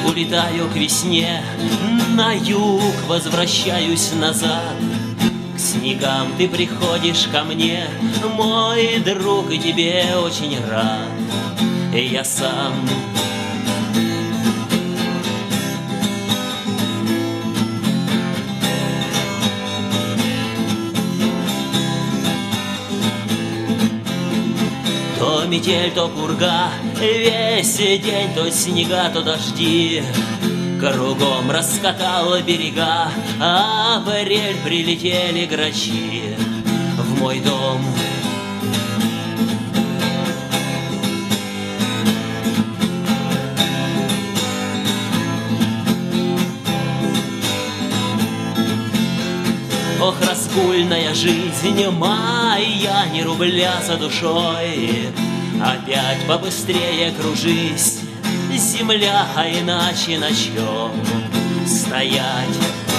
улетаю к весне, на юг возвращаюсь назад. К снегам ты приходишь ко мне, мой друг, и тебе очень рад. И я сам то метель, то пурга, весь день то снега, то дожди. Кругом раскатал берега, а апрель прилетели грачи в мой дом. Ох, раскульная жизнь моя, ни рубля за душой. Опять побыстрее кружись, земля, а иначе на чем стоять?